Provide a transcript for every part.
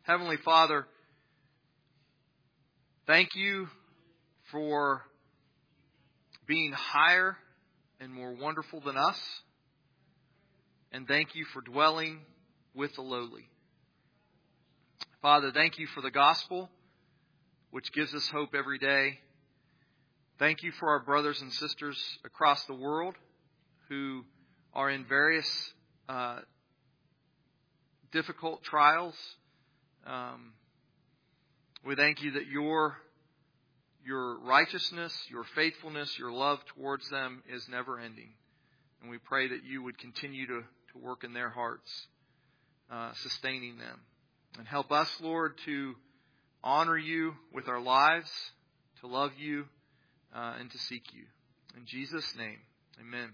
Heavenly Father, thank you for being higher and more wonderful than us. And thank you for dwelling with the lowly. Father, thank you for the gospel, which gives us hope every day. Thank you for our brothers and sisters across the world who are in various difficult trials. We thank you that your righteousness, your faithfulness, your love towards them is never ending. And we pray that you would continue to work in their hearts, sustaining them. And help us, Lord, to honor you with our lives, to love you, and to seek you. In Jesus' name, amen.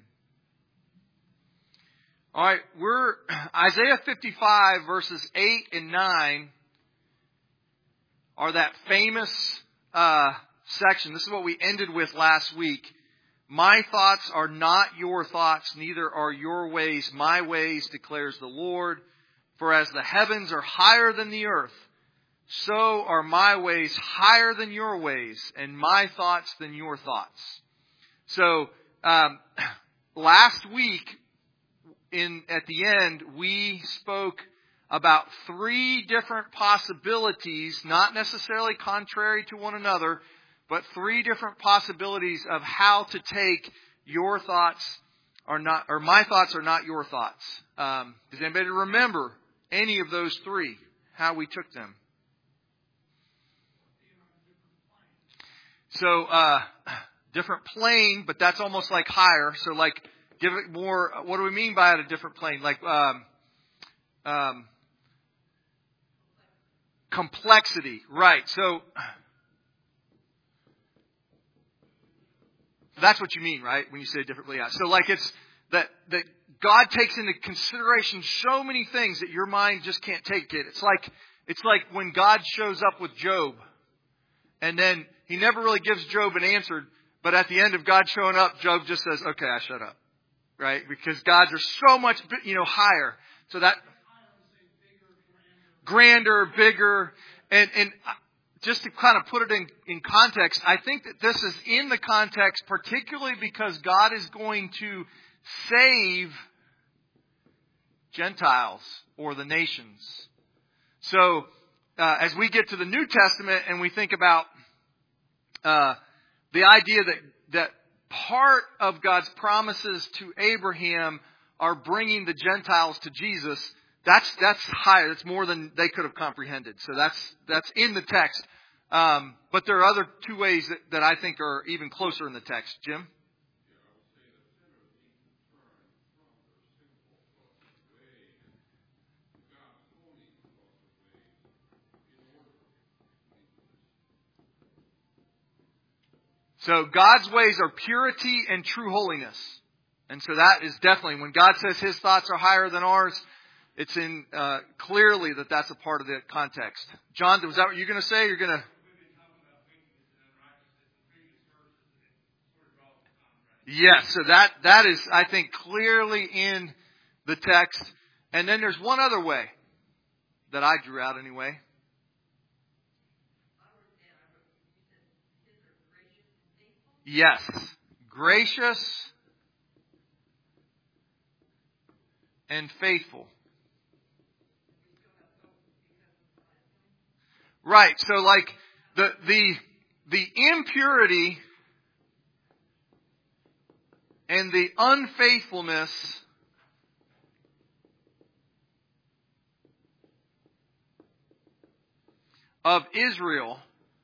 All right, we're Isaiah 55 verses 8 and 9 are that famous section. This is what we ended with last week. My thoughts are not your thoughts, neither are your ways my ways, declares the Lord. For as the heavens are higher than the earth, so are my ways higher than your ways, and my thoughts than your thoughts. So, last week, at the end, we spoke about three different possibilities, not necessarily contrary to one another, but three different possibilities of how to take your thoughts are not, or my thoughts are not your thoughts. Does anybody remember any of those three? How we took them? So, different plane, but that's almost like higher. So, like, give it more. What do we mean by it, a different plane? Like, complexity, right? So, that's what you mean, right? When you say it differently. Yeah. So, like, it's that God takes into consideration so many things that your mind just can't take it. It's like when God shows up with Job, and then He never really gives Job an answer, but at the end of God showing up, Job just says, "Okay, I shut up," right? Because God's are so much, higher. So that grander, bigger, and just to kind of put it in context, I think that this is in the context, particularly because God is going to save Gentiles or the nations. So, as we get to the New Testament and we think about the idea that part of God's promises to Abraham are bringing the Gentiles to Jesus, that's higher. That's more than they could have comprehended. So that's in the text. But there are other two ways that I think are even closer in the text. Jim? So God's ways are purity and true holiness. And so that is definitely, when God says His thoughts are higher than ours, it's in clearly that's a part of the context. John, was that what you're going to say? You're going to... Yes, so that is, I think, clearly in the text. And then there's one other way that I drew out anyway. Yes, gracious and faithful. Right, so like the impurity and the unfaithfulness of Israel,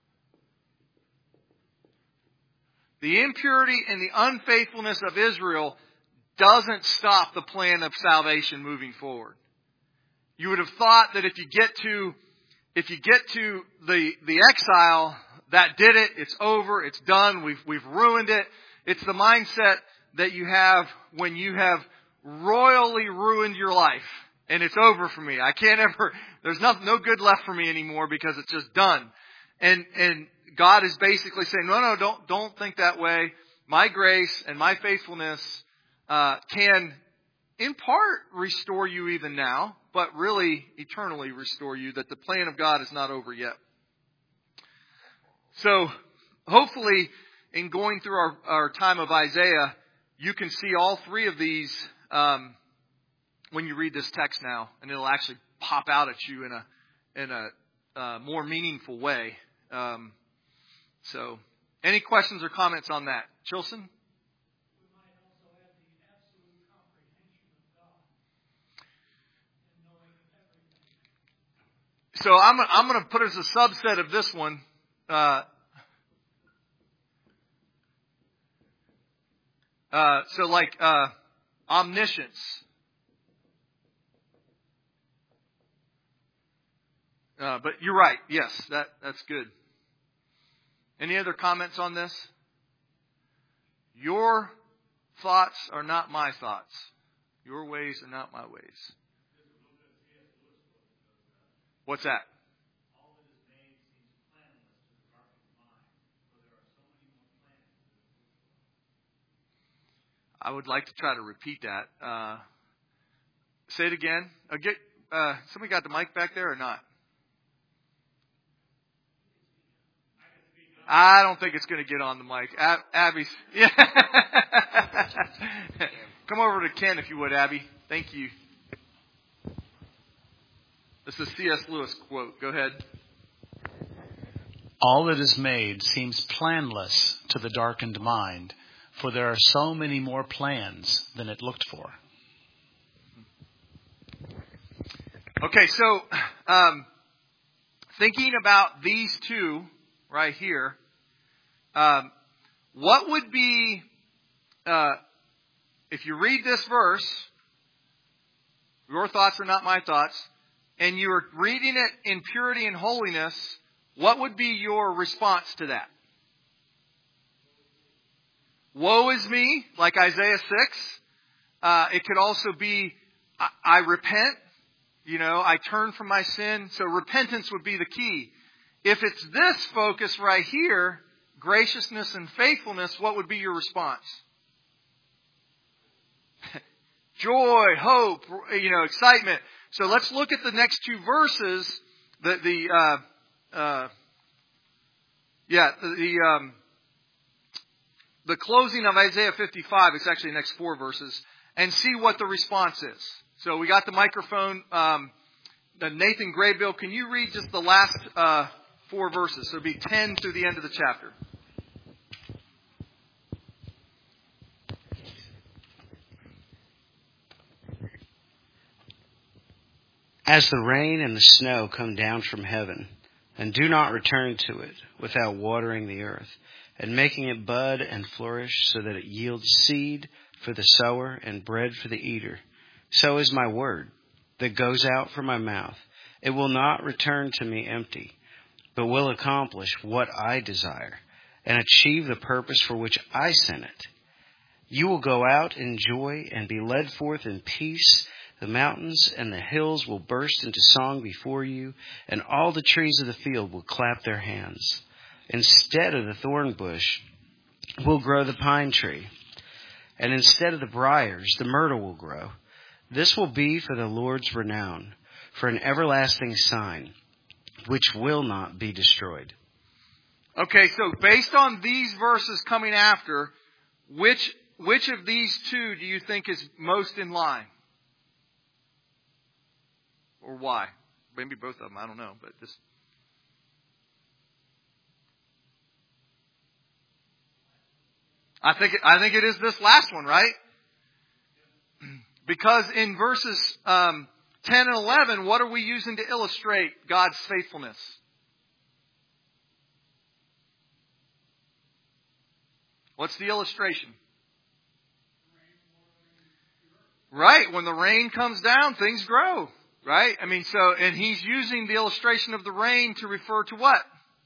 the impurity and the unfaithfulness of Israel doesn't stop the plan of salvation moving forward. You would have thought that if you get to the exile, that did it. It's over. It's done. We've ruined it. It's the mindset that you have when you have royally ruined your life, and it's over for me. I can't ever. There's no good left for me anymore because it's just done. And God is basically saying, no, don't think that way. My grace and my faithfulness can, in part, restore you even now. but really eternally restore you, that the plan of God is not over yet. So hopefully in going through our time of Isaiah, you can see all three of these when you read this text now, and it'll actually pop out at you in a more meaningful way. So any questions or comments on that? Chilson? So I'm going to put as a subset of this one. So like omniscience. But you're right. Yes, that's good. Any other comments on this? Your thoughts are not my thoughts. Your ways are not my ways. What's that? I would like to try to repeat that. Say it again. Somebody got the mic back there or not? I don't think it's going to get on the mic. Abby's. Yeah. Come over to Ken if you would, Abby. Thank you. This is C.S. Lewis quote. Go ahead. All that is made seems planless to the darkened mind, for there are so many more plans than it looked for. Okay, so thinking about these two right here, what would be, if you read this verse, your thoughts are not my thoughts, and you're reading it in purity and holiness, what would be your response to that? Woe is me, like Isaiah 6. It could also be, I repent. I turn from my sin. So repentance would be the key. If it's this focus right here, graciousness and faithfulness, what would be your response? Joy, hope, excitement. So let's look at the next two verses. The closing of Isaiah 55, it's actually the next 4 verses, and see what the response is. So we got the microphone. Nathan Graybill, can you read just the last 4 verses? So it'll be 10 through the end of the chapter. As the rain and the snow come down from heaven, and do not return to it without watering the earth, and making it bud and flourish, so that it yields seed for the sower and bread for the eater, so is my word that goes out from my mouth. It will not return to me empty, but will accomplish what I desire, and achieve the purpose for which I sent it. You will go out in joy and be led forth in peace. The mountains and the hills will burst into song before you, and all the trees of the field will clap their hands. Instead of the thorn bush will grow the pine tree, and instead of the briars, the myrtle will grow. This will be for the Lord's renown, for an everlasting sign, which will not be destroyed. Okay, so based on these verses coming after, which of these two do you think is most in line? Or why? Maybe both of them, I don't know, but just... I think it is this last one, right? Because in verses 10 and 11, what are we using to illustrate God's faithfulness? What's the illustration? Right, when the rain comes down, things grow. Right? And he's using the illustration of the rain to refer to what?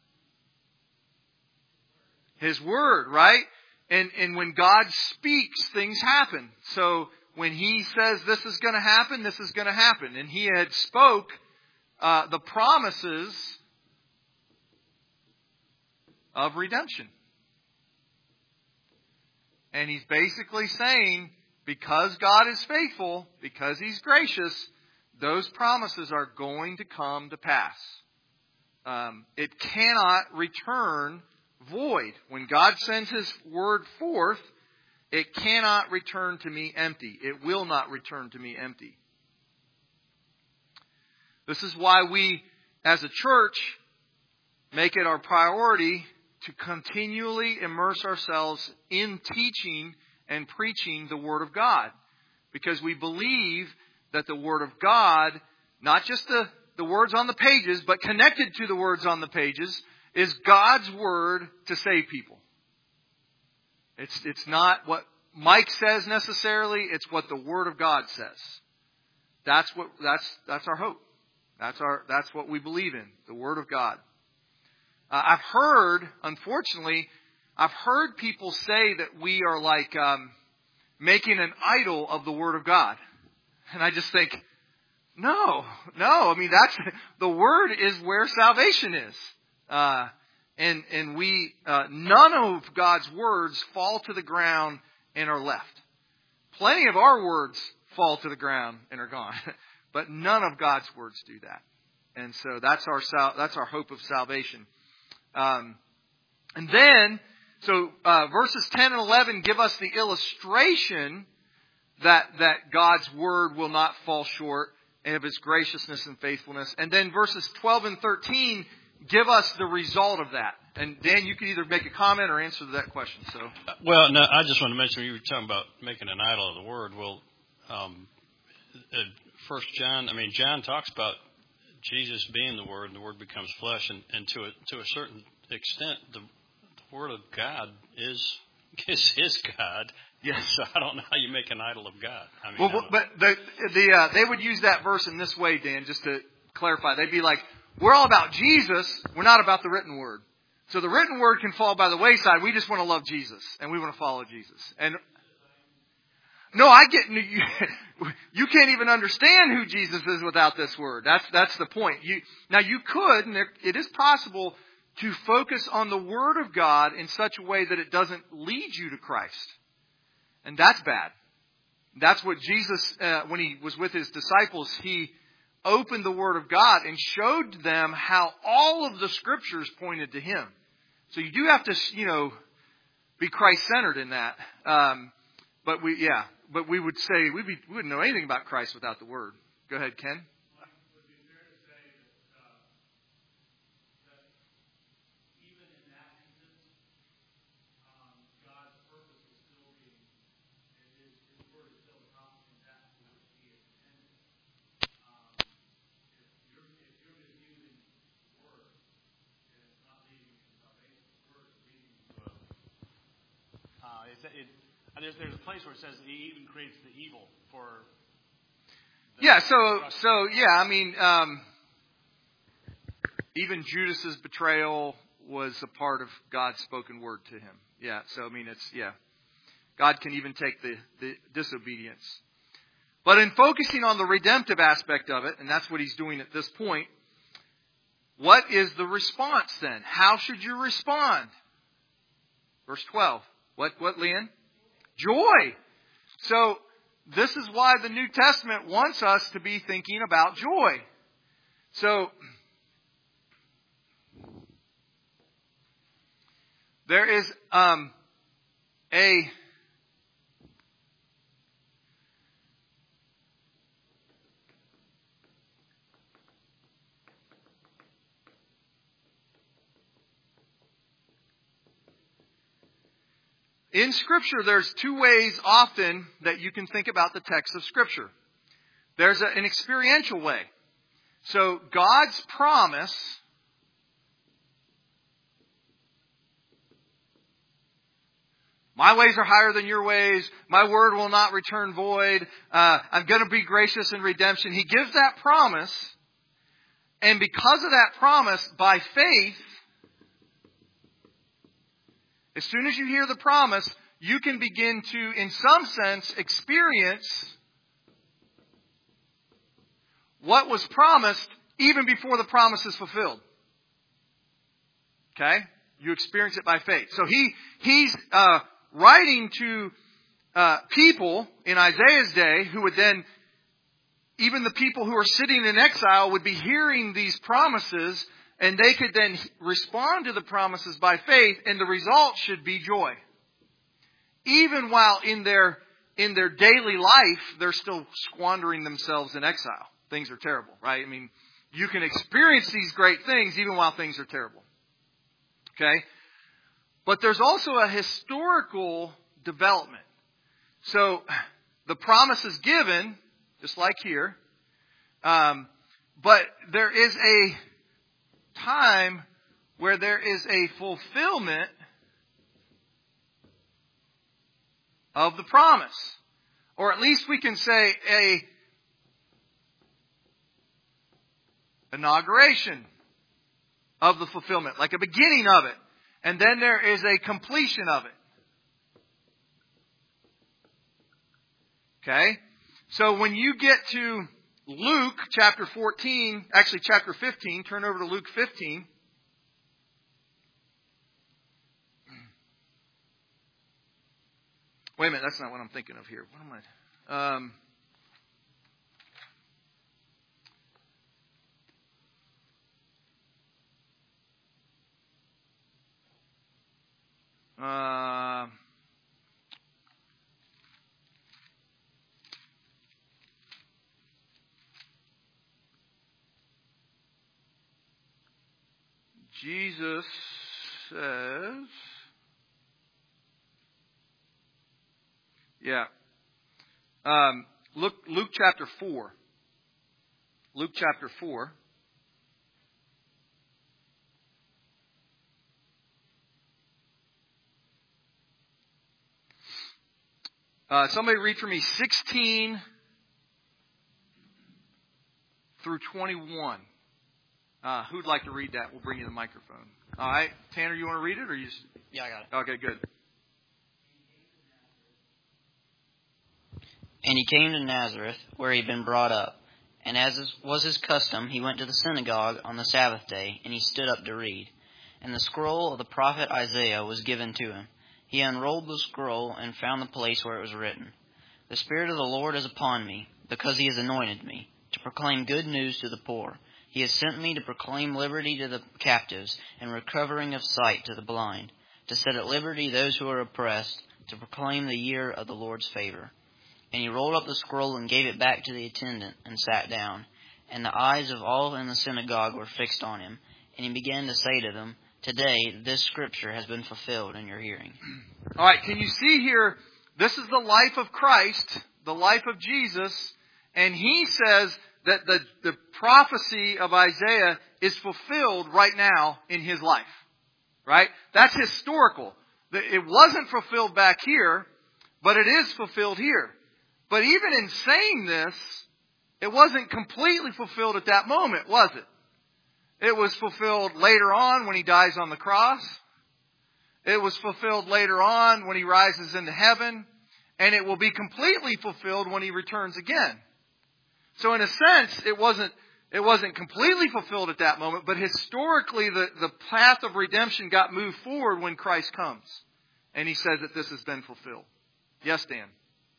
His word, right? And when God speaks, things happen. So when he says this is going to happen, this is going to happen. And he had spoke the promises of redemption. And he's basically saying, because God is faithful, because he's gracious, those promises are going to come to pass. It cannot return void. When God sends His word forth, it cannot return to me empty. It will not return to me empty. This is why we, as a church, make it our priority to continually immerse ourselves in teaching and preaching the Word of God. Because we believe that the Word of God, not just the words on the pages, but connected to the words on the pages, is God's Word to save people. It's not what Mike says necessarily, it's what the Word of God says. That's our hope. That's what we believe in, the Word of God. Unfortunately, I've heard people say that we are like making an idol of the Word of God. And I just think, no. I mean, the Word is where salvation is. And we, none of God's words fall to the ground and are left. Plenty of our words fall to the ground and are gone. But none of God's words do that. And so that's our hope of salvation. And then, verses 10 and 11 give us the illustration that God's word will not fall short of His graciousness and faithfulness. And then verses 12 and 13 give us the result of that. And Dan, you can either make a comment or answer that question. So, well, no, I just want to mention, you were talking about making an idol of the word. Well, John talks about Jesus being the Word, and the Word becomes flesh, and to a certain extent, the Word of God is His God. Yes. So I don't know how you make an idol of God. I mean, but they would use that verse in this way, Dan, just to clarify. They'd be like, we're all about Jesus. We're not about the written Word. So the written Word can fall by the wayside. We just want to love Jesus, and we want to follow Jesus. And no, I get you can't even understand who Jesus is without this word. That's the point. You could, and it is possible to focus on the Word of God in such a way that it doesn't lead you to Christ, and that's bad. That's what Jesus, when He was with His disciples, He opened the Word of God and showed them how all of the Scriptures pointed to Him. So you do have to, be Christ-centered in that. But we would say we wouldn't know anything about Christ without the Word. Go ahead, Ken. There's a place where it says He even creates the evil for. Even Judas's betrayal was a part of God's spoken word to him. Yeah, so God can even take the disobedience. But in focusing on the redemptive aspect of it, and that's what He's doing at this point, what is the response then? How should you respond? Verse 12. What, Leanne? Joy. So this is why the New Testament wants us to be thinking about joy. So there is in Scripture, there's two ways often that you can think about the text of Scripture. There's an experiential way. So God's promise my ways are higher than your ways. My word will not return void. I'm going to be gracious in redemption. He gives that promise. And because of that promise, by faith, as soon as you hear the promise, you can begin to, in some sense, experience what was promised even before the promise is fulfilled. Okay? You experience it by faith. So he's writing to people in Isaiah's day who would then even the people who are sitting in exile would be hearing these promises, and they could then respond to the promises by faith, and the result should be joy. Even while in their daily life, they're still squandering themselves in exile. Things are terrible, right? I mean, you can experience these great things even while things are terrible. Okay? But there's also a historical development. So, the promise is given, just like here, but there is a time where there is a fulfillment of the promise. Or at least we can say a inauguration of the fulfillment, like a beginning of it. And then there is a completion of it. Okay? So when you get to Luke chapter 14, actually chapter 15, turn over to Luke 15. Wait a minute, that's not what I'm thinking of here. What am I? Jesus says, Luke chapter 4. Luke chapter 4. Somebody read for me 16 through 21. Who'd like to read that? We'll bring you the microphone. All right. Tanner, you want to read it? Or you just... Yeah, I got it. Okay, good. And he came to Nazareth, where he had been brought up. And as was his custom, he went to the synagogue on the Sabbath day, and he stood up to read. And the scroll of the prophet Isaiah was given to him. He unrolled the scroll and found the place where it was written, "The Spirit of the Lord is upon me, because he has anointed me, to proclaim good news to the poor. He has sent me to proclaim liberty to the captives, and recovering of sight to the blind, to set at liberty those who are oppressed, to proclaim the year of the Lord's favor." And he rolled up the scroll and gave it back to the attendant, and sat down. And the eyes of all in the synagogue were fixed on him. And he began to say to them, "Today this scripture has been fulfilled in your hearing." All right, can you see here, this is the life of Christ, the life of Jesus, and he says that the prophecy of Isaiah is fulfilled right now in his life. Right? That's historical. It wasn't fulfilled back here, but it is fulfilled here. But even in saying this, it wasn't completely fulfilled at that moment, was it? It was fulfilled later on when he dies on the cross. It was fulfilled later on when he rises into heaven. And it will be completely fulfilled when he returns again. So in a sense, it wasn't completely fulfilled at that moment, but historically the path of redemption got moved forward when Christ comes. And he says that this has been fulfilled. Yes, Dan?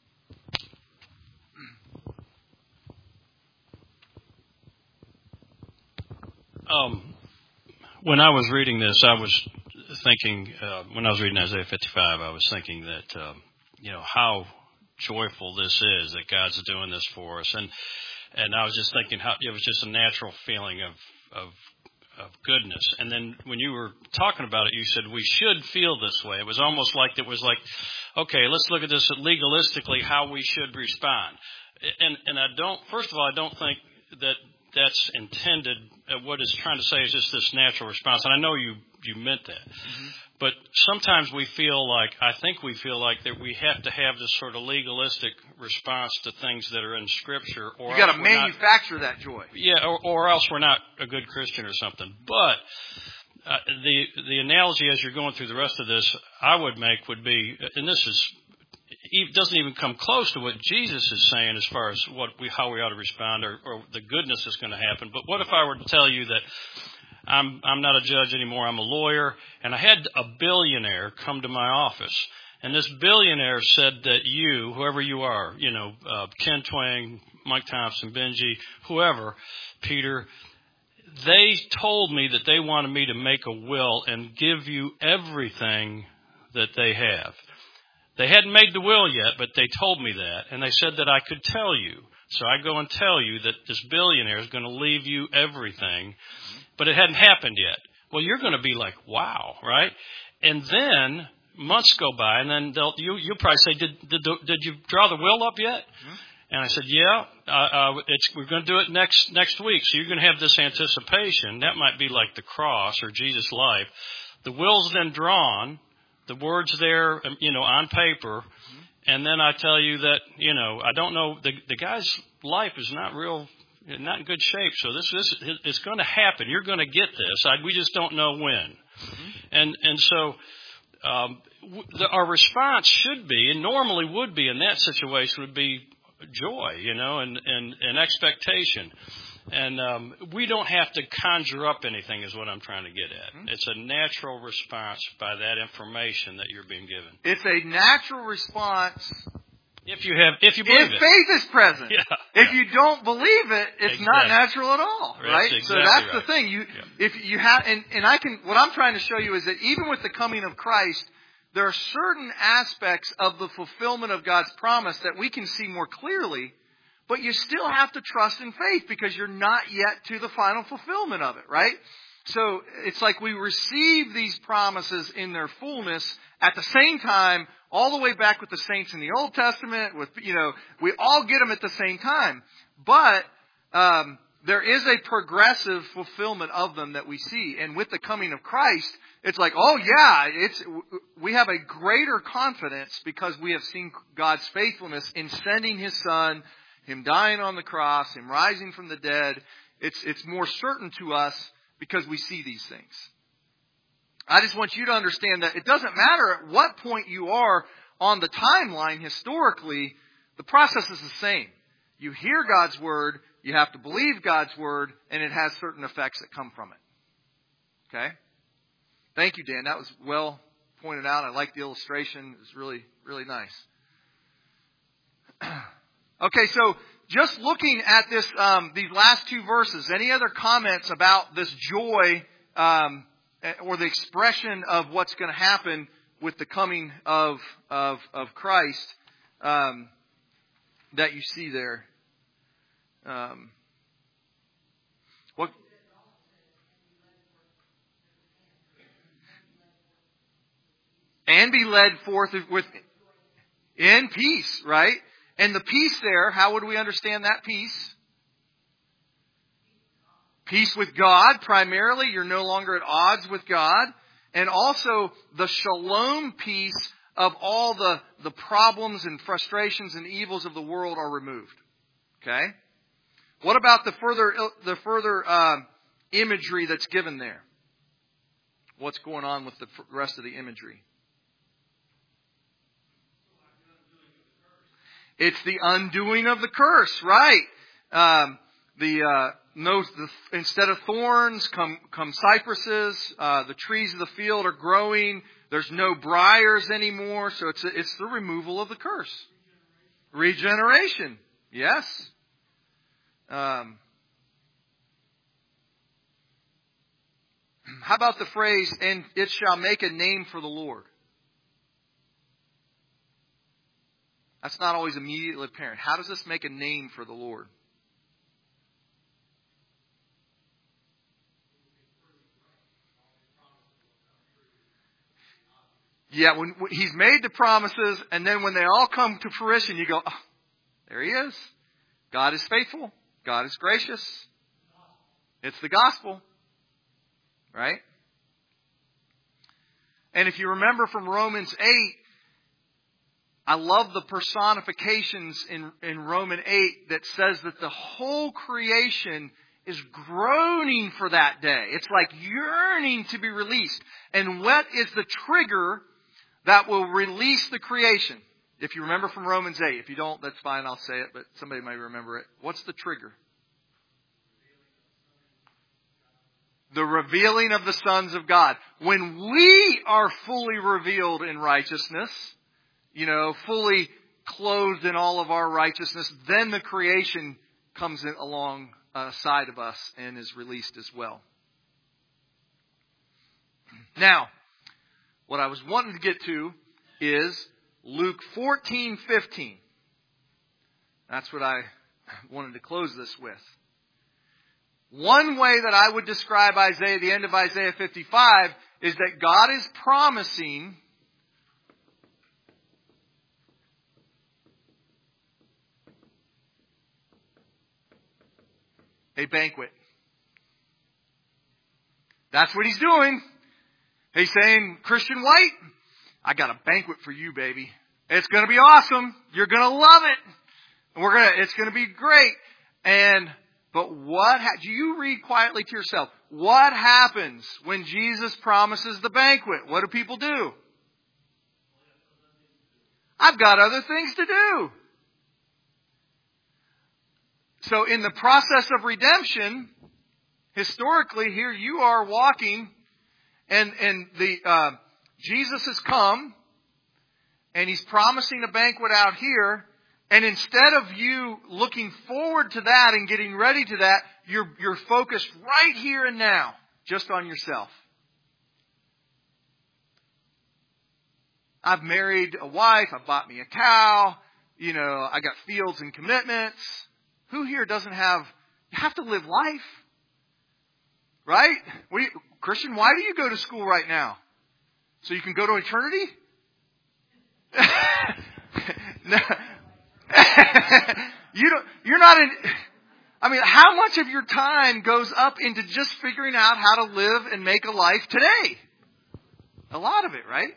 When I was reading this, I was thinking, when I was reading Isaiah 55, I was thinking that, how joyful this is, that God's doing this for us. And I was just thinking how it was just a natural feeling of goodness. And then when you were talking about it, you said we should feel this way. It was almost like okay, let's look at this legalistically, how we should respond. And I don't think that that's intended. What it's trying to say is just this natural response. And I know you meant that. Mm-hmm. But sometimes I think we feel like that we have to have this sort of legalistic response to things that are in Scripture. Or you got to manufacture that joy. Yeah, or else we're not a good Christian or something. But the analogy as you're going through the rest of this, I would make would be, and this doesn't even come close to what Jesus is saying as far as how we ought to respond or the goodness that's going to happen. But what if I were to tell you that I'm not a judge anymore, I'm a lawyer, and I had a billionaire come to my office, and this billionaire said that you, whoever you are, Ken Twang, Mike Thompson, Benji, whoever, Peter, they told me that they wanted me to make a will and give you everything that they have. They hadn't made the will yet, but they told me that, and they said that I could tell you. So I go and tell you that this billionaire is going to leave you everything, but it hadn't happened yet. Well, you're going to be like, wow, right? And then months go by, and then you'll probably say, did you draw the will up yet? Mm-hmm. And I said, yeah, we're going to do it next week. So you're going to have this anticipation. That might be like the cross or Jesus' life. The will's then drawn, the words there, on paper. Mm-hmm. And then I tell you that, I don't know, the guy's life is not in good shape. So this it's going to happen. You're going to get this. We just don't know when. Mm-hmm. And so our response should be, and normally would be in that situation, would be joy, and expectation. And we don't have to conjure up anything is what I'm trying to get at. Mm-hmm. It's a natural response by that information that you're being given. It's a natural response if you believe it. Faith is present. Yeah. If you don't believe it, it's not natural at all, right? Exactly so that's right. the thing. If you have, what I'm trying to show you is that even with the coming of Christ, there are certain aspects of the fulfillment of God's promise that we can see more clearly, but you still have to trust in faith because you're not yet to the final fulfillment of it, right? So it's like we receive these promises in their fullness at the same time, all the way back with the saints in the Old Testament, we all get them at the same time. But there is a progressive fulfillment of them that we see. And with the coming of Christ, it's like, oh yeah, we have a greater confidence because we have seen God's faithfulness in sending His Son, Him dying on the cross, Him rising from the dead. It's more certain to us because we see these things. I just want you to understand that it doesn't matter at what point you are on the timeline historically, the process is the same. You hear God's Word, you have to believe God's Word, and it has certain effects that come from it. Okay? Thank you, Dan. That was well pointed out. I like the illustration. It was really, really nice. Okay, so just looking at this, these last two verses, any other comments about this joy or the expression of what's going to happen with the coming of Christ that you see there? What? And be led forth in peace, right? And the peace there, how would we understand that peace? Peace with God, primarily. You're no longer at odds with God. And also the shalom peace of all the problems and frustrations and evils of the world are removed. Okay? What about the further imagery that's given there? What's going on with the rest of the imagery? It's the undoing of the curse, right? Instead of thorns come cypresses. The trees of the field are growing. There's no briars anymore. So it's the removal of the curse. Regeneration. Yes. How about the phrase, and it shall make a name for the Lord? That's not always immediately apparent. How does this make a name for the Lord? Yeah, when He's made the promises, and then when they all come to fruition, you go, oh, there He is. God is faithful. God is gracious. It's the gospel. Right? And if you remember from Romans 8, I love the personifications in Romans 8 that says that the whole creation is groaning for that day. It's like yearning to be released. And what is the trigger that will release the creation? If you remember from Romans 8. If you don't, that's fine. I'll say it, but somebody may remember it. What's the trigger? The revealing of the sons of God. When we are fully revealed in righteousness, fully clothed in all of our righteousness, then the creation comes in alongside of us and is released as well. Now, what I was wanting to get to is Luke 14:15. That's what I wanted to close this with. One way that I would describe Isaiah, the end of Isaiah 55, is that God is promising a banquet. That's what he's doing. He's saying, Christian White, I got a banquet for you, baby. It's going to be awesome. You're going to love it. It's going to be great. But do you read quietly to yourself? What happens when Jesus promises the banquet? What do people do? I've got other things to do. So in the process of redemption, historically, here you are walking, and Jesus has come, and he's promising a banquet out here. And instead of you looking forward to that and getting ready to that, you're focused right here and now, just on yourself. I've married a wife. I bought me a cow. I got fields and commitments. Who here doesn't have? You have to live life, right? Christian, why do you go to school right now? So you can go to eternity? No. You're not in. I mean, how much of your time goes up into just figuring out how to live and make a life today? A lot of it, right?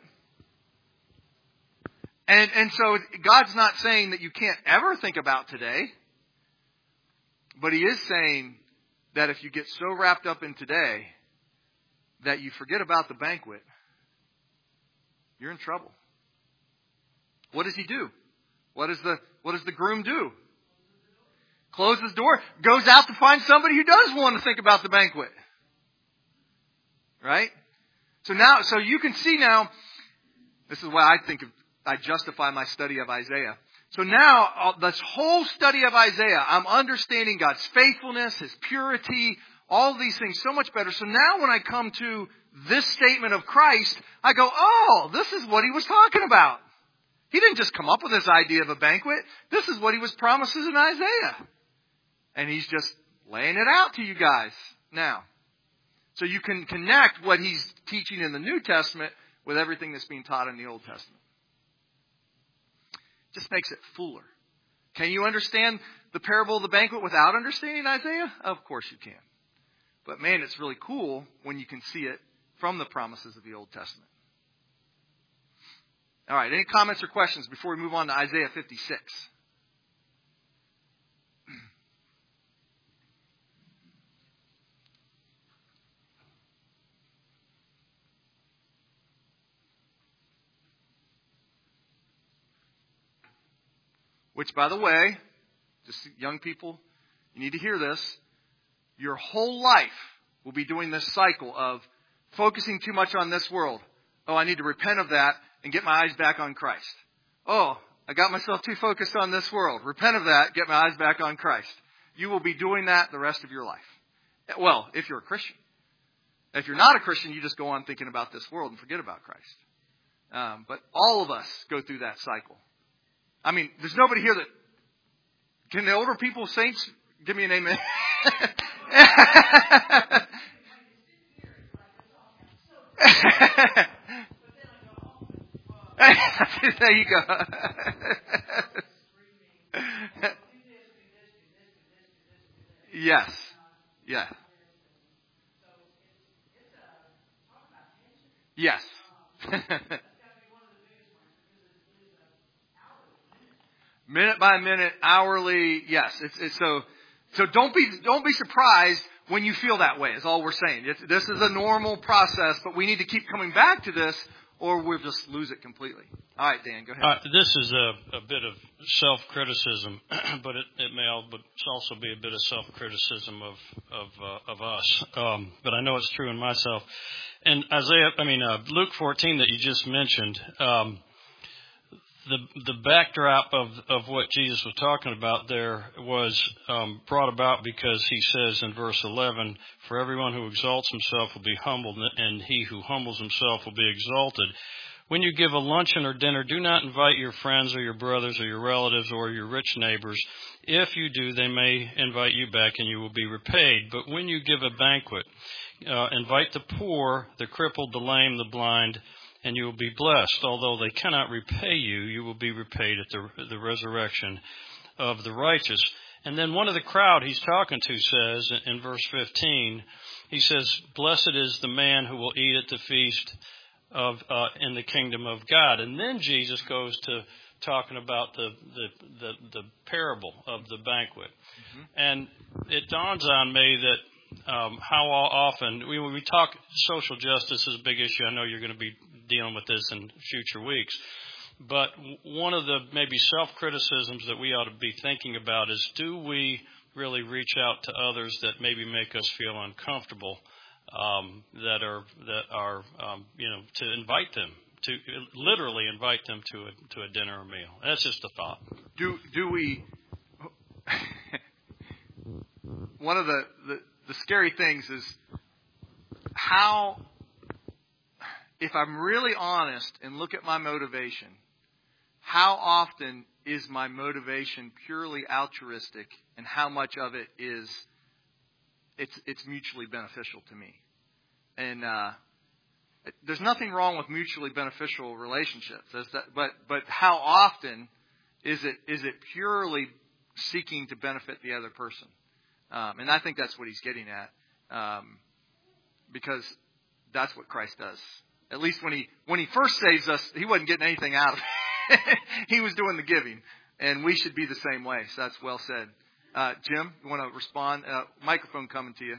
And so God's not saying that you can't ever think about today, but He is saying that if you get so wrapped up in today that you forget about the banquet, you're in trouble. What does He do? What does the groom do? Closes his door, goes out to find somebody who does want to think about the banquet. Right? So you can see now, this is why I justify my study of Isaiah. So now, this whole study of Isaiah, I'm understanding God's faithfulness, His purity, all these things so much better. So now when I come to this statement of Christ, I go, oh, this is what He was talking about. He didn't just come up with this idea of a banquet. This is what He was promising in Isaiah. And He's just laying it out to you guys now. So you can connect what He's teaching in the New Testament with everything that's being taught in the Old Testament. Just makes it fuller. Can you understand the parable of the banquet without understanding Isaiah? Of course you can. But man, it's really cool when you can see it from the promises of the Old Testament. All right, any comments or questions before we move on to Isaiah 56? Which, by the way, just young people, you need to hear this. Your whole life will be doing this cycle of focusing too much on this world. Oh, I need to repent of that and get my eyes back on Christ. Oh, I got myself too focused on this world. Repent of that, get my eyes back on Christ. You will be doing that the rest of your life. Well, if you're a Christian. If you're not a Christian, you just go on thinking about this world and forget about Christ. But all of us go through that cycle. I mean, there's nobody here that... Can the older people, saints, give me an amen? There you go. Yes. Yeah. Yes. Minute by minute, hourly, yes. It's so don't be surprised when you feel that way, is all we're saying. This is a normal process, but we need to keep coming back to this or we'll just lose it completely. All right, Dan, go ahead. This is a bit of self-criticism, but it may also be a bit of self-criticism of us. But I know it's true in myself. And Luke 14 that you just mentioned, the backdrop of what Jesus was talking about there was brought about because he says in verse 11, "For everyone who exalts himself will be humbled, and he who humbles himself will be exalted." When you give a luncheon or dinner, do not invite your friends or your brothers or your relatives or your rich neighbors. If you do, they may invite you back and you will be repaid. But when you give a banquet, invite the poor, the crippled, the lame, the blind, and you will be blessed. Although they cannot repay you, you will be repaid at the resurrection of the righteous. And then one of the crowd he's talking to says in verse 15, he says, "Blessed is the man who will eat at the feast of in the kingdom of God." And then Jesus goes to talking about the parable of the banquet. Mm-hmm. And it dawns on me that how often we talk social justice is a big issue. I know you're going to be dealing with this in future weeks. But one of the maybe self-criticisms that we ought to be thinking about is, do we really reach out to others that maybe make us feel uncomfortable? That are to invite them, to literally invite them to a dinner or meal. That's just a thought. Do we? One of the scary things is how, if I'm really honest and look at my motivation, how often is my motivation purely altruistic, and how much of it is it's mutually beneficial to me? And there's nothing wrong with mutually beneficial relationships. But how often is it purely seeking to benefit the other person? And I think that's what he's getting at, because that's what Christ does. At least when he first saves us, he wasn't getting anything out of it. He was doing the giving, and we should be the same way. So that's well said. Jim, you want to respond? Microphone coming to you.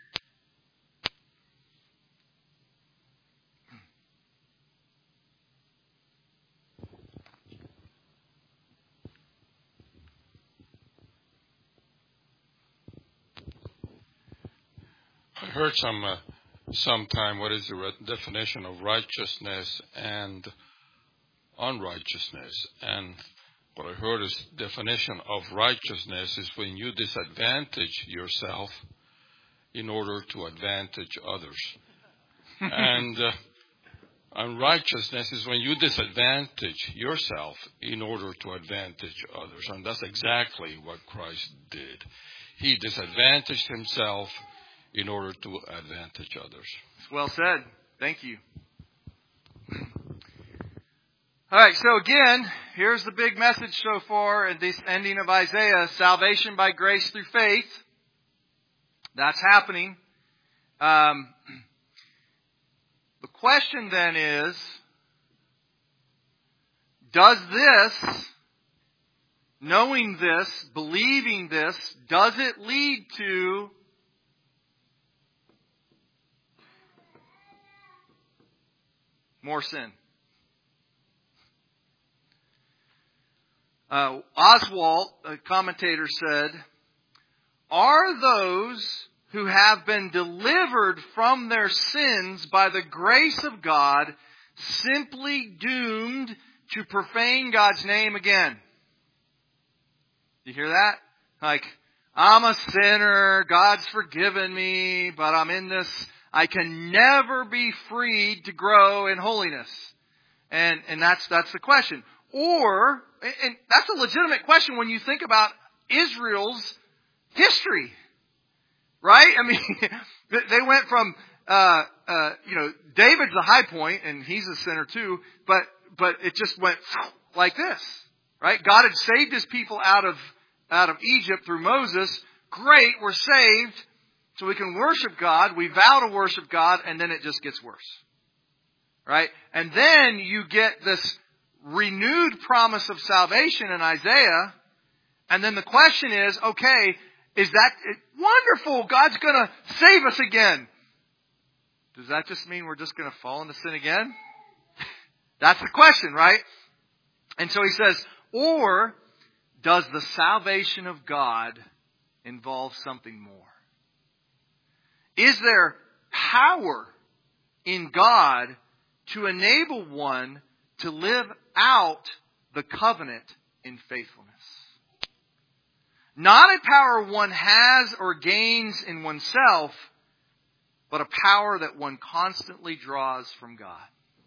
I heard sometime what is the definition of righteousness and unrighteousness. And what I heard is definition of righteousness is when you disadvantage yourself in order to advantage others. And unrighteousness is when you disadvantage yourself in order to advantage others. And that's exactly what Christ did. He disadvantaged himself in order to advantage others. Well said. Thank you. All right, so again, here's the big message so far in this ending of Isaiah: salvation by grace through faith. That's happening. The question then is, does this, knowing this, believing this, does it lead to more sin? Oswalt, a commentator, said, "Are those who have been delivered from their sins by the grace of God simply doomed to profane God's name again?" You hear that? Like, I'm a sinner, God's forgiven me, but I'm in this, I can never be freed to grow in holiness. And that's the question. Or, and that's a legitimate question when you think about Israel's history. Right? I mean, they went from, David's the high point, and he's a sinner too, but it just went like this. Right? God had saved his people out of Egypt through Moses. Great, we're saved, so we can worship God. We vow to worship God, and then it just gets worse. Right? And then you get this renewed promise of salvation in Isaiah, and then the question is, okay, is that wonderful? God's going to save us again. Does that just mean we're just going to fall into sin again? That's the question, right? And so he says, or does the salvation of God involve something more? Is there power in God to enable one to live out the covenant in faithfulness. Not a power one has or gains in oneself, but a power that one constantly draws from God.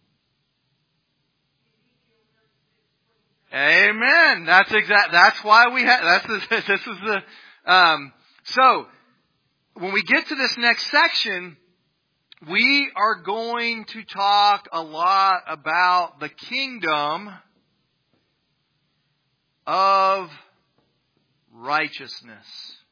Amen. That's why we have. So when we get to this next section, we are going to talk a lot about the kingdom of righteousness.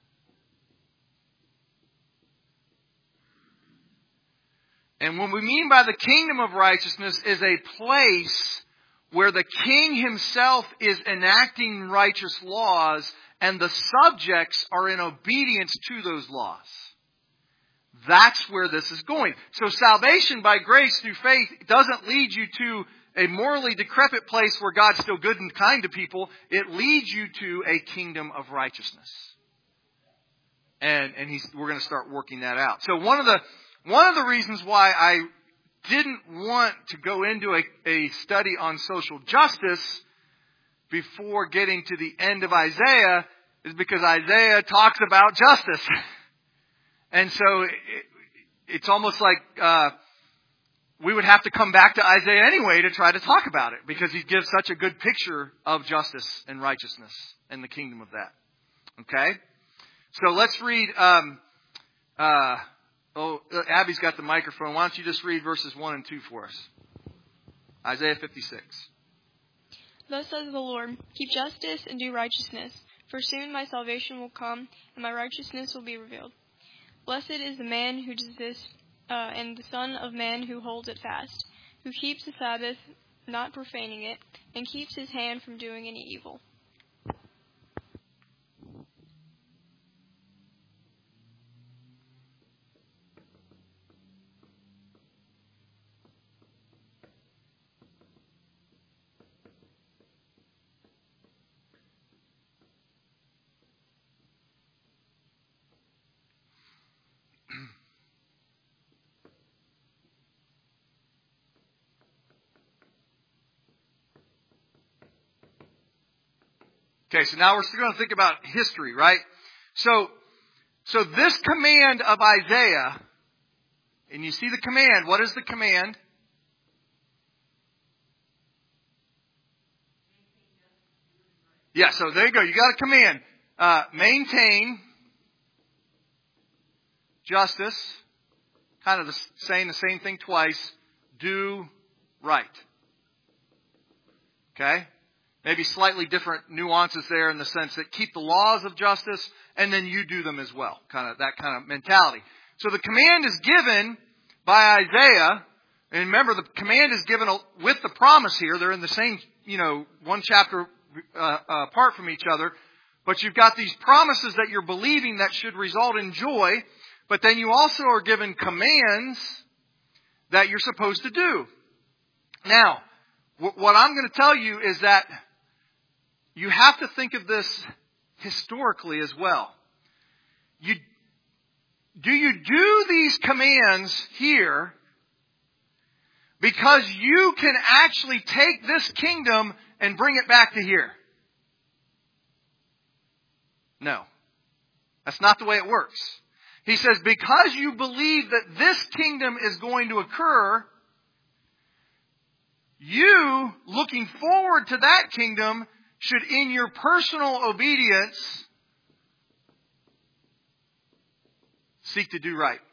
And what we mean by the kingdom of righteousness is a place where the king himself is enacting righteous laws and the subjects are in obedience to those laws. That's where this is going. So salvation by grace through faith doesn't lead you to a morally decrepit place where God's still good and kind to people. It leads you to a kingdom of righteousness. And we're going to start working that out. So one of the reasons why I didn't want to go into a study on social justice before getting to the end of Isaiah is because Isaiah talks about justice. And so it's almost like we would have to come back to Isaiah anyway to try to talk about it, because he gives such a good picture of justice and righteousness and the kingdom of that. Okay? So let's read... Abby's got the microphone. Why don't you just read verses 1 and 2 for us? Isaiah 56. Thus says the Lord, keep justice and do righteousness, for soon my salvation will come, and my righteousness will be revealed. Blessed is the man who does this, and the Son of Man who holds it fast, who keeps the Sabbath, not profaning it, and keeps his hand from doing any evil. Okay, so now we're still going to think about history, right? So this command of Isaiah, and you see the command. What is the command? Yeah, so there you go. You got a command. Maintain justice. Kind of saying the same thing twice. Do right. Okay? Maybe slightly different nuances there in the sense that keep the laws of justice and then you do them as well. That kind of mentality. So the command is given by Isaiah. And remember, the command is given with the promise here. They're in the same, one chapter apart from each other. But you've got these promises that you're believing that should result in joy. But then you also are given commands that you're supposed to do. Now, what I'm going to tell you is that you have to think of this historically as well. Do you do these commands here because you can actually take this kingdom and bring it back to here? No. That's not the way it works. He says, because you believe that this kingdom is going to occur, you, looking forward to that kingdom, should in your personal obedience seek to do right.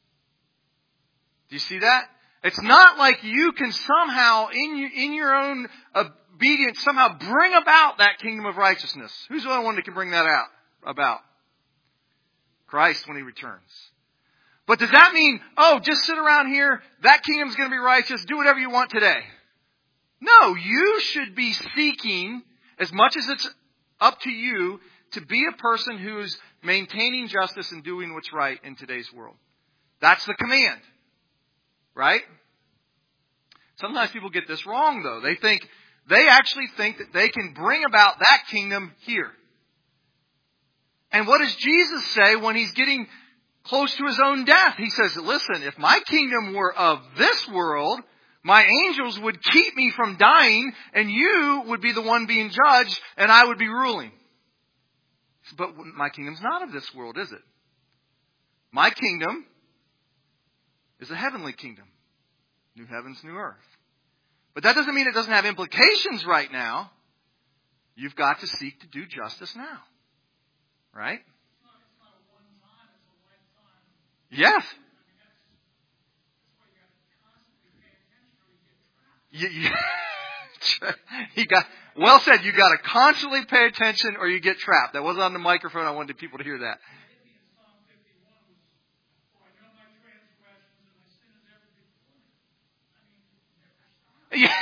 Do you see that? It's not like you can somehow, in your own obedience, somehow bring about that kingdom of righteousness. Who's the only one that can bring that about? Christ when He returns. But does that mean, just sit around here, that kingdom's going to be righteous, do whatever you want today? No, you should be seeking, as much as it's up to you, to be a person who's maintaining justice and doing what's right in today's world. That's the command. Right? Sometimes people get this wrong, though. They actually think that they can bring about that kingdom here. And what does Jesus say when He's getting close to His own death? He says, listen, if my kingdom were of this world, My angels would keep me from dying, and you would be the one being judged, and I would be ruling. But my kingdom's not of this world, is it? My kingdom is a heavenly kingdom. New heavens, new earth. But that doesn't mean it doesn't have implications right now. You've got to seek to do justice now. Right? Yes. Well said. You got to constantly pay attention or you get trapped. That wasn't on the microphone. I wanted people to hear that. Yeah.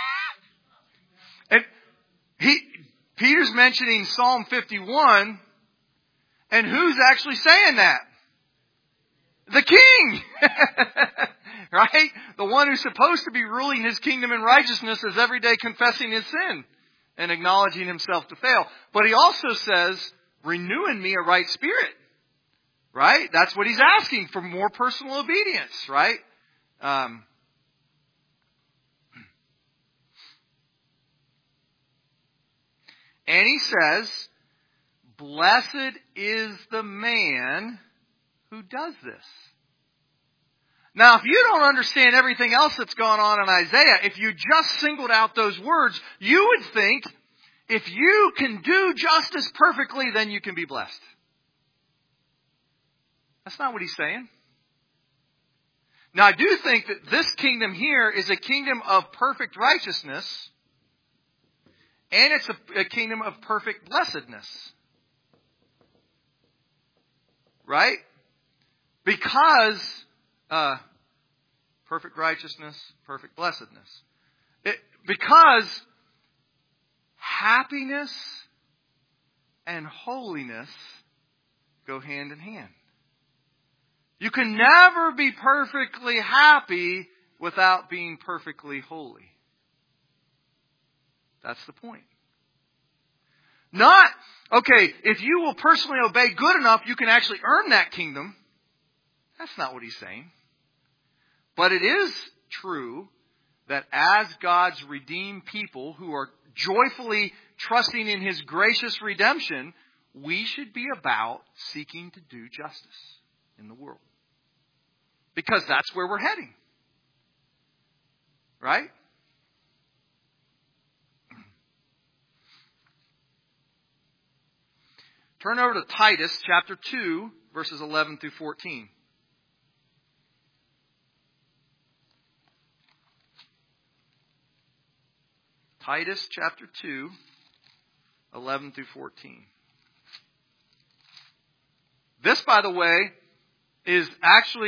And Peter's mentioning Psalm 51, and who's actually saying that? The king! Right? The one who's supposed to be ruling his kingdom in righteousness is every day confessing his sin and acknowledging himself to fail. But he also says, renew in me a right spirit. Right? That's what he's asking for, more personal obedience. Right? And he says, blessed is the man who does this. Now, if you don't understand everything else that's gone on in Isaiah, if you just singled out those words, you would think if you can do justice perfectly, then you can be blessed. That's not what he's saying. Now, I do think that this kingdom here is a kingdom of perfect righteousness, and it's a kingdom of perfect blessedness. Right? Because perfect righteousness, perfect blessedness. Because happiness and holiness go hand in hand. You can never be perfectly happy without being perfectly holy. That's the point. Not, okay, if you will personally obey good enough, you can actually earn that kingdom. That's not what he's saying. But it is true that as God's redeemed people who are joyfully trusting in his gracious redemption, we should be about seeking to do justice in the world. Because that's where we're heading. Right? Turn over to Titus chapter 2, verses 11 through 14. Titus chapter 2, 11 through 14. This, by the way, is actually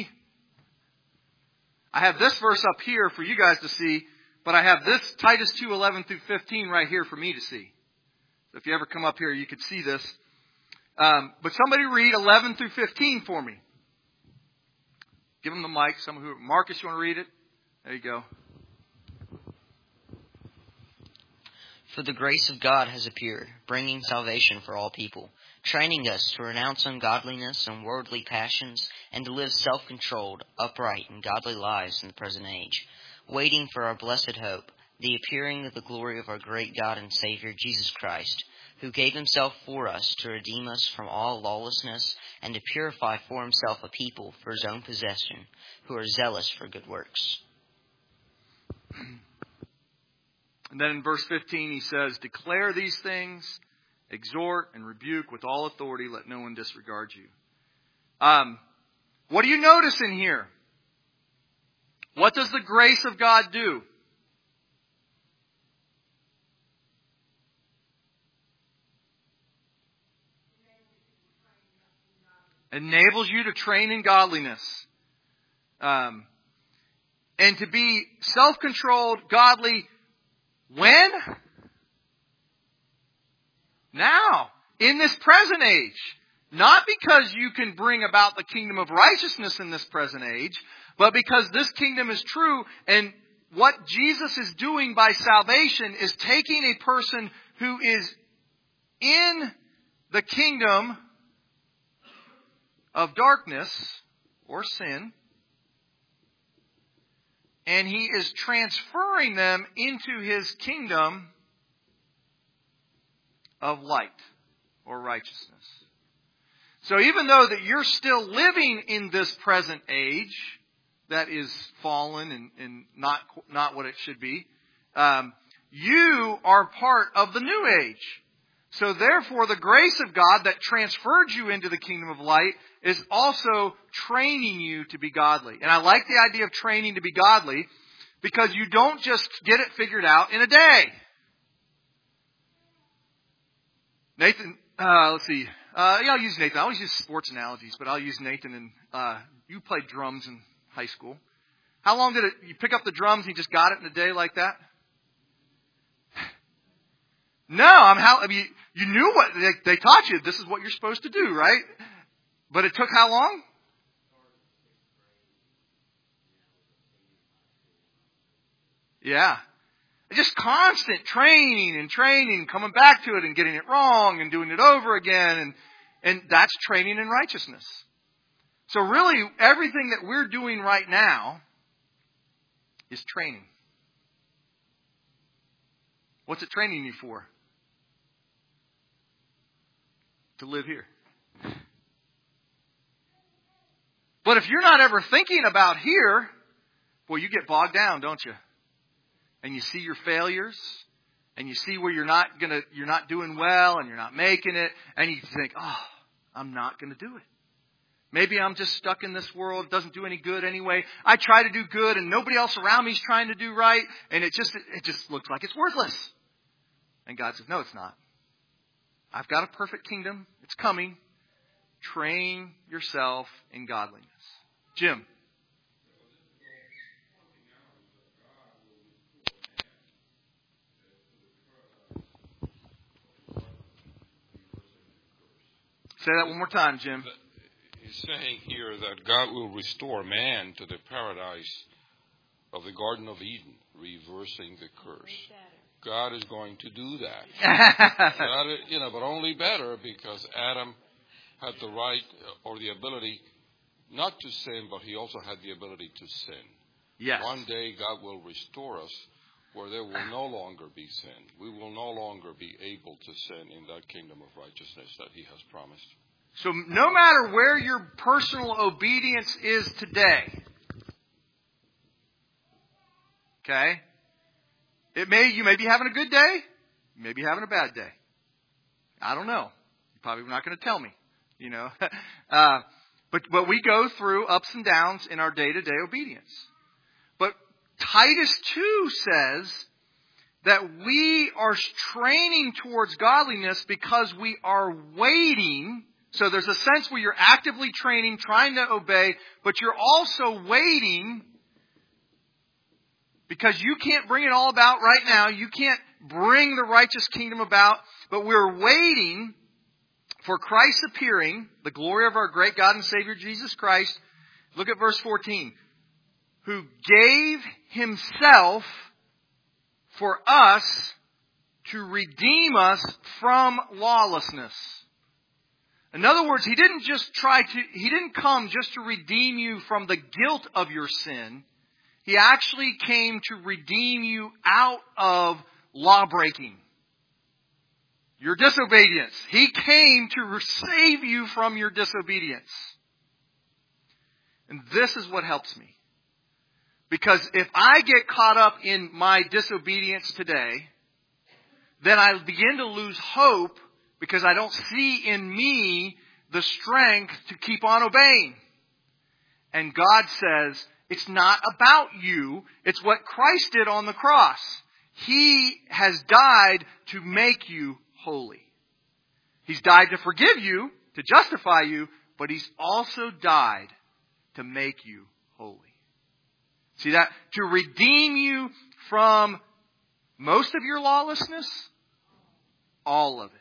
I have this verse up here for you guys to see, but I have this Titus 2, 11 through 15 right here for me to see. So if you ever come up here, you could see this. But somebody read 11 through 15 for me. Give them the mic. Marcus, you want to read it? There you go. For the grace of God has appeared, bringing salvation for all people, training us to renounce ungodliness and worldly passions, and to live self-controlled, upright, and godly lives in the present age, waiting for our blessed hope, the appearing of the glory of our great God and Savior, Jesus Christ, who gave himself for us to redeem us from all lawlessness and to purify for himself a people for his own possession, who are zealous for good works. And then in verse 15 he says, declare these things, exhort and rebuke with all authority, let no one disregard you. What do you notice in here? What does the grace of God do? Enables you to train in godliness. And to be self-controlled, godly, when? Now. In this present age. Not because you can bring about the kingdom of righteousness in this present age, but because this kingdom is true, and what Jesus is doing by salvation is taking a person who is in the kingdom of darkness or sin and He is transferring them into His kingdom of light or righteousness. So even though that you're still living in this present age that is fallen and not what it should be, you are part of the new age. So therefore, the grace of God that transferred you into the kingdom of light is also training you to be godly. And I like the idea of training to be godly because you don't just get it figured out in a day. Nathan, let's see. I'll use Nathan. I always use sports analogies, but I'll use Nathan. And you played drums in high school. How long did you pick up the drums and you just got it in a day like that? No, you knew what they taught you. This is what you're supposed to do, right? But it took how long? Yeah. Just constant training, coming back to it and getting it wrong and doing it over again. And that's training in righteousness. So really, everything that we're doing right now is training. What's it training you for? To live here. But if you're not ever thinking about here, well, you get bogged down, don't you? And you see your failures, and you see where you're not doing well, and you're not making it, and you think, oh, I'm not going to do it. Maybe I'm just stuck in this world. It doesn't do any good anyway. I try to do good, and nobody else around me is trying to do right, and it just looks like it's worthless. And God says, no, it's not. I've got a perfect kingdom. It's coming. Train yourself in godliness. Jim. Say that one more time, Jim. He's saying here that God will restore man to the paradise of the Garden of Eden, reversing the curse. God is going to do that. But only better because Adam had the right or the ability not to sin, but he also had the ability to sin. Yes. One day God will restore us where there will no longer be sin. We will no longer be able to sin in that kingdom of righteousness that He has promised. So no matter where your personal obedience is today, okay, you may be having a good day, you may be having a bad day. I don't know. You're probably not going to tell me, But we go through ups and downs in our day-to-day obedience. But Titus 2 says that we are training towards godliness because we are waiting. So there's a sense where you're actively training, trying to obey, but you're also waiting because you can't bring it all about right now. You can't bring the righteous kingdom about, but we're waiting for Christ's appearing, the glory of our great God and Savior Jesus Christ. Look at verse 14. Who gave Himself for us to redeem us from lawlessness. In other words, He didn't come just to redeem you from the guilt of your sin. He actually came to redeem you out of law breaking. Your disobedience. He came to save you from your disobedience. And this is what helps me. Because if I get caught up in my disobedience today, then I begin to lose hope because I don't see in me the strength to keep on obeying. And God says, it's not about you. It's what Christ did on the cross. He has died to make you holy. He's died to forgive you, to justify you, but He's also died to make you holy. See that? To redeem you from most of your lawlessness, all of it.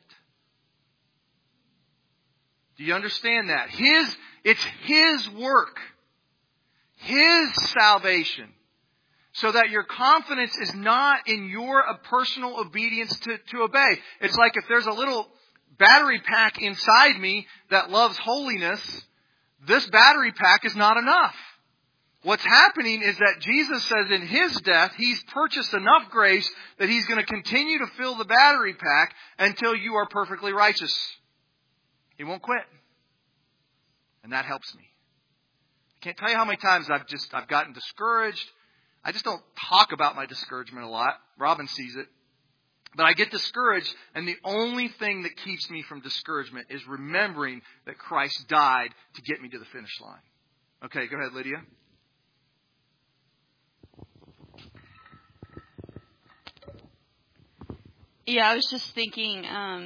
Do you understand that? It's His work. His salvation. So that your confidence is not in your personal obedience to obey. It's like if there's a little battery pack inside me that loves holiness, this battery pack is not enough. What's happening is that Jesus says in His death, He's purchased enough grace that He's going to continue to fill the battery pack until you are perfectly righteous. He won't quit. And that helps me. I can't tell you how many times I've gotten discouraged. I just don't talk about my discouragement a lot. Robin sees it. But I get discouraged, and the only thing that keeps me from discouragement is remembering that Christ died to get me to the finish line. Okay, go ahead, Lydia. Yeah, I was just thinking,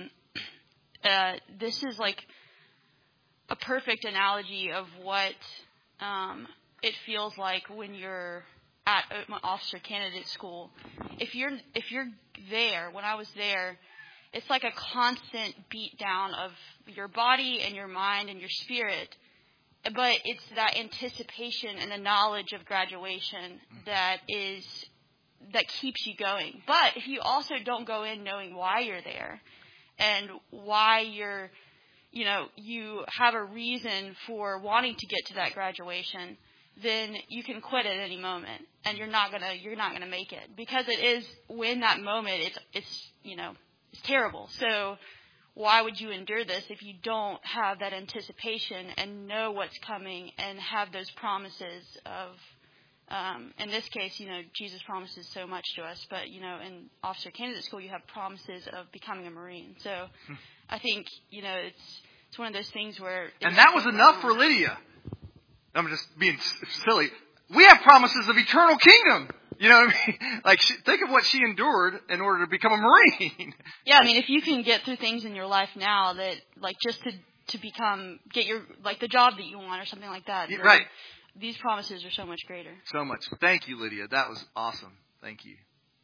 this is like a perfect analogy of what it feels like when you're at officer candidate school. If you're there, when I was there, it's like a constant beat down of your body and your mind and your spirit. But it's that anticipation and the knowledge of graduation that keeps you going. But if you also don't go in knowing why you're there and why you have a reason for wanting to get to that graduation, then you can quit at any moment, and you're not gonna make it, because it is, when that moment, it's terrible. So why would you endure this if you don't have that anticipation and know what's coming and have those promises of, in this case, Jesus promises so much to us, but in officer candidate school you have promises of becoming a Marine. So I think it's one of those things where, and that was enough for Lydia. I'm just being silly. We have promises of eternal kingdom. You know what I mean? Like, think of what she endured in order to become a Marine. Yeah, I mean, if you can get through things in your life now that, like, just to get your, like, the job that you want or something like that. Yeah, right. These promises are so much greater. So much. Thank you, Lydia. That was awesome. Thank you.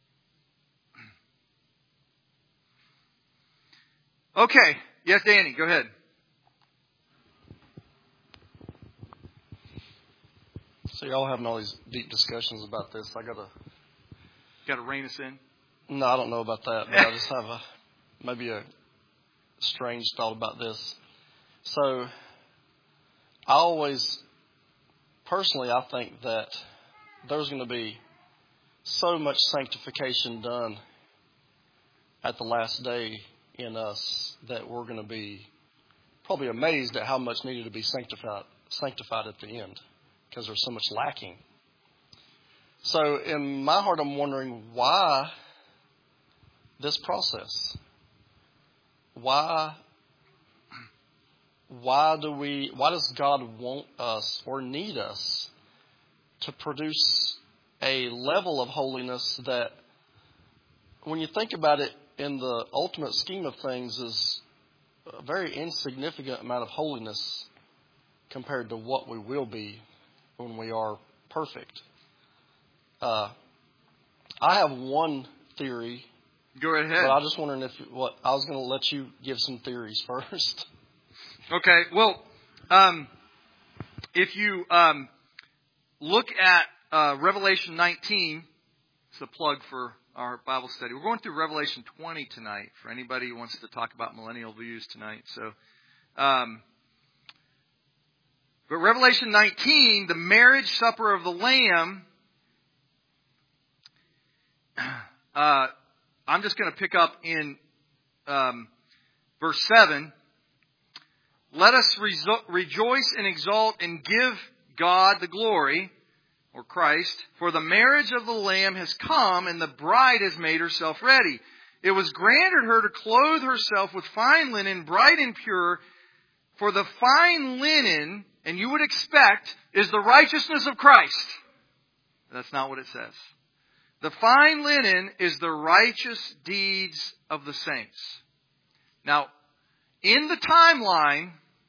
Okay. Yes, Danny, go ahead. So y'all having all these deep discussions about this. I gotta rein us in. No, I don't know about that, but I just have maybe a strange thought about this. So I think that there's going to be so much sanctification done at the last day in us that we're going to be probably amazed at how much needed to be sanctified at the end, because there's so much lacking. So in my heart, I'm wondering, why this process? Why does God want us or need us to produce a level of holiness that, when you think about it in the ultimate scheme of things, is a very insignificant amount of holiness compared to what we will be when we are perfect? I have one theory. Go right ahead. But I was just wondering I was going to let you give some theories first. Okay. Well, if you look at Revelation 19, it's a plug for our Bible study. We're going through Revelation 20 tonight for anybody who wants to talk about millennial views tonight. So, but Revelation 19, the marriage supper of the Lamb, I'm just going to pick up in verse 7. Let us rejoice and exult and give God the glory, or Christ, for the marriage of the Lamb has come, and the bride has made herself ready. It was granted her to clothe herself with fine linen, bright and pure, for the fine linen, and you would expect, is the righteousness of Christ. That's not what it says. The fine linen is the righteous deeds of the saints. Now, in the timeline,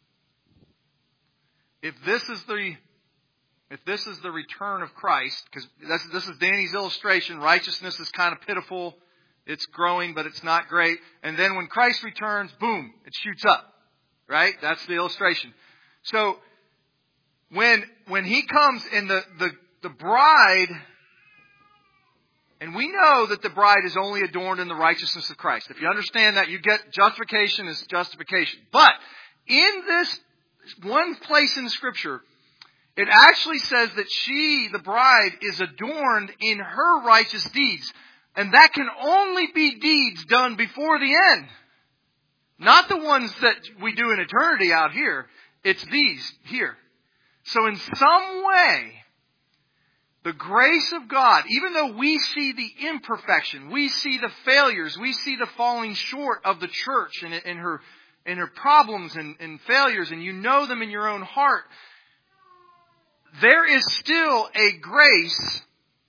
if this is the return of Christ, because this is Danny's illustration, righteousness is kind of pitiful. It's growing, but it's not great. And then when Christ returns, boom, it shoots up. Right? That's the illustration. So, when He comes and the bride, and we know that the bride is only adorned in the righteousness of Christ. If you understand that, you get justification is justification. But in this one place in Scripture, It actually says that she, the bride, is adorned in her righteous deeds. And that can only be deeds done before the end. Not the ones that we do in eternity out here. It's these here. So in some way, the grace of God, even though we see the imperfection, we see the failures, we see the falling short of the church and her problems and failures, and you know them in your own heart, there is still a grace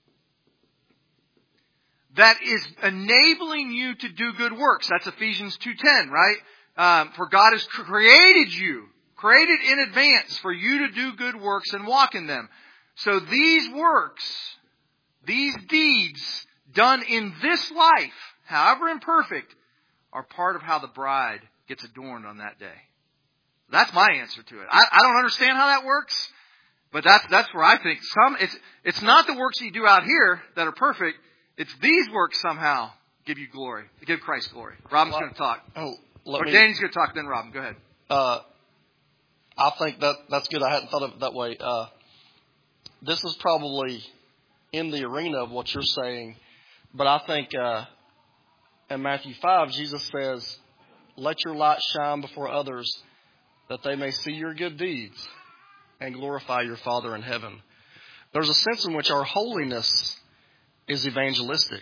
that is enabling you to do good works. That's Ephesians 2:10, right? For God has created in advance for you to do good works and walk in them. So these works, these deeds done in this life, however imperfect, are part of how the bride gets adorned on that day. That's my answer to it. I don't understand how that works, but that's where I think it's not the works that you do out here that are perfect. It's these works somehow give you glory, give Christ glory. Robin's going to talk. Danny's going to talk, then Robin. Go ahead. I think that's good. I hadn't thought of it that way. This is probably in the arena of what you're saying, but I think in Matthew 5, Jesus says, "Let your light shine before others, that they may see your good deeds and glorify your Father in heaven." There's a sense in which our holiness is evangelistic.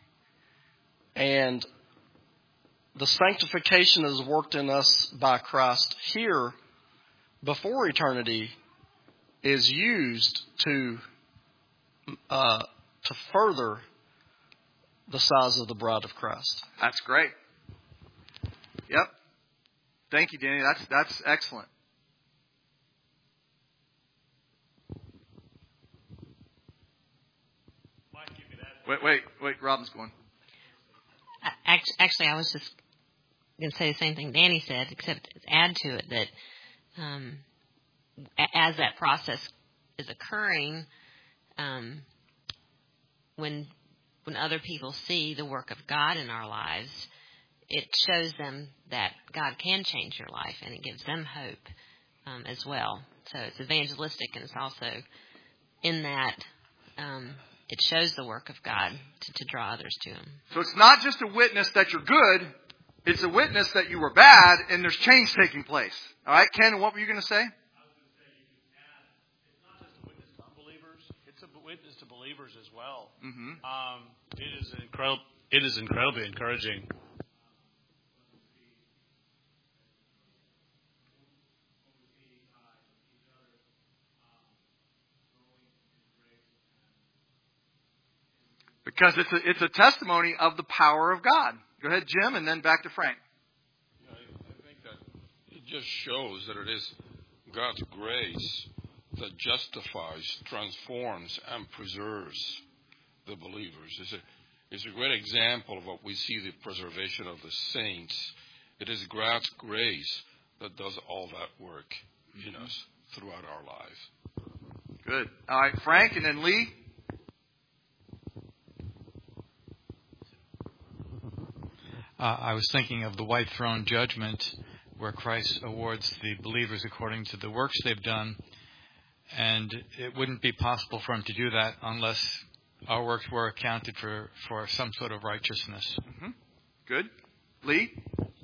And the sanctification that is worked in us by Christ here before eternity is used to further the size of the bride of Christ. That's great. Yep. Thank you, Danny. That's excellent. Wait, Robin's going. Actually, I was just going to say the same thing Danny said, except add to it that as that process is occurring, when other people see the work of God in our lives, it shows them that God can change your life, and it gives them hope as well. So it's evangelistic, and it's also in that it shows the work of God to draw others to Him. So it's not just a witness that you're good, it's a witness that you were bad, and there's change taking place. All right, Ken, what were you going to say? I was going to say you can add, it's not just a witness to unbelievers, it's a witness to believers as well. Mm-hmm. It is incredibly encouraging. Because it's a testimony of the power of God. Go ahead, Jim, and then back to Frank. I think that it just shows that it is God's grace that justifies, transforms, and preserves the believers. It's a great example of what we see, the preservation of the saints. It is God's grace that does all that work in us throughout our lives. Good. All right, Frank, and then Lee. I was thinking of the white throne judgment, where Christ awards the believers according to the works they've done, and it wouldn't be possible for Him to do that unless our works were accounted for some sort of righteousness. Mm-hmm. Good. Lee?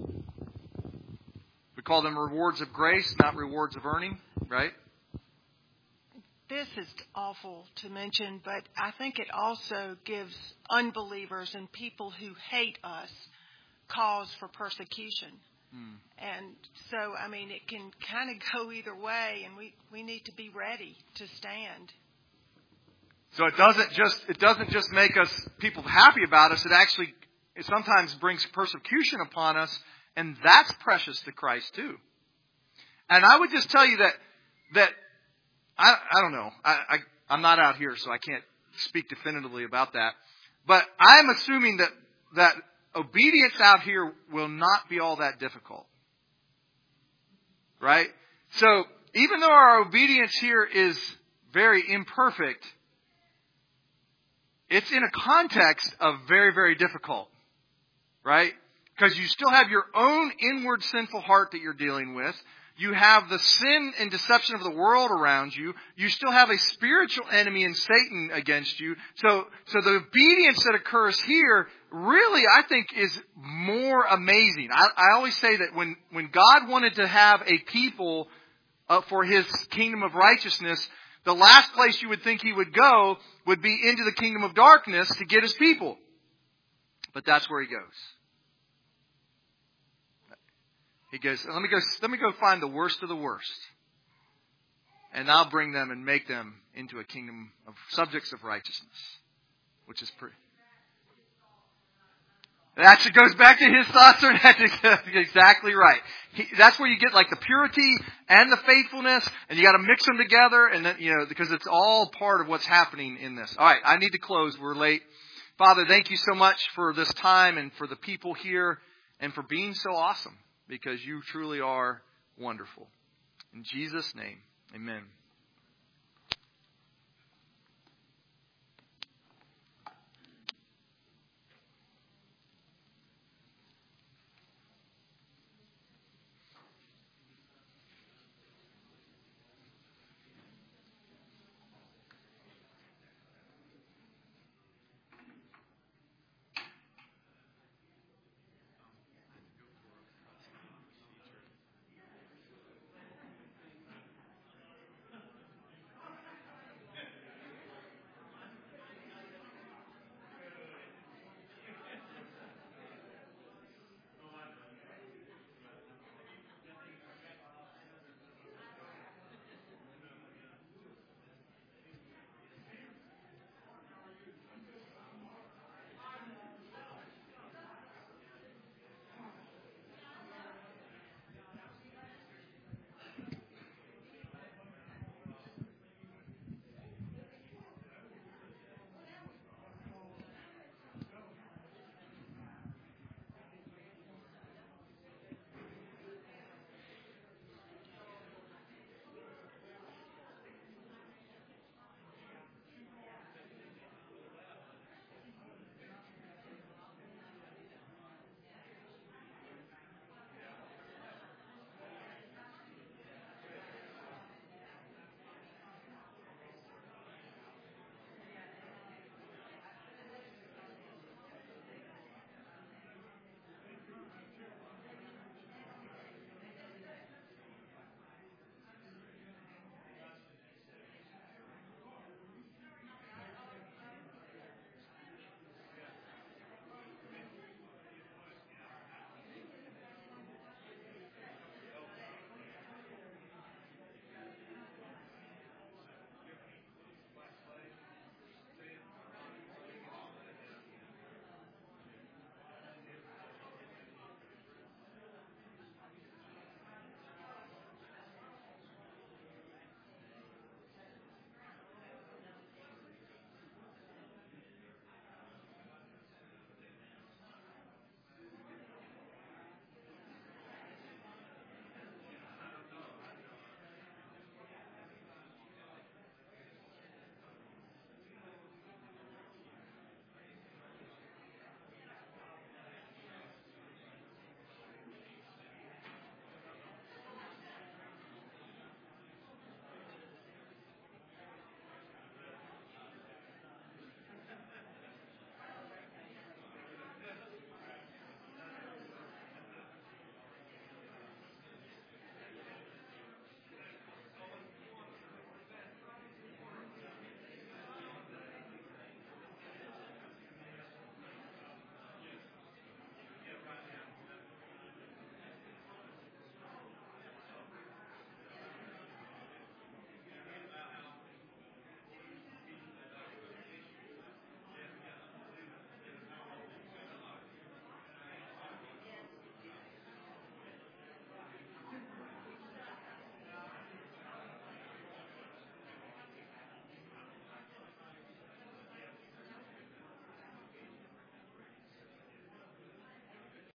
We call them rewards of grace, not rewards of earning, right? This is awful to mention, but I think it also gives unbelievers and people who hate us cause for persecution. And so, I mean, it can kind of go either way, and we need to be ready to stand. So it doesn't just make us people happy about us. It sometimes brings persecution upon us, and that's precious to Christ too. And I would just tell you that I don't know. I'm not out here, so I can't speak definitively about that. But I'm assuming that obedience out here will not be all that difficult. Right? So even though our obedience here is very imperfect, it's in a context of very, very difficult. Right? Because you still have your own inward sinful heart that you're dealing with. You have the sin and deception of the world around you. You still have a spiritual enemy in Satan against you. So the obedience that occurs here really, I think, is more amazing. I always say that when God wanted to have a people for His kingdom of righteousness, the last place you would think He would go would be into the kingdom of darkness to get His people. But that's where He goes. He goes, let me go find the worst of the worst. And I'll bring them and make them into a kingdom of subjects of righteousness. Which is pretty. That goes back to His thoughts. That's exactly right. That's where you get like the purity and the faithfulness, and you got to mix them together, and then, because it's all part of what's happening in this. All right, I need to close. We're late. Father, thank you so much for this time and for the people here and for being so awesome, because you truly are wonderful. In Jesus' name, amen.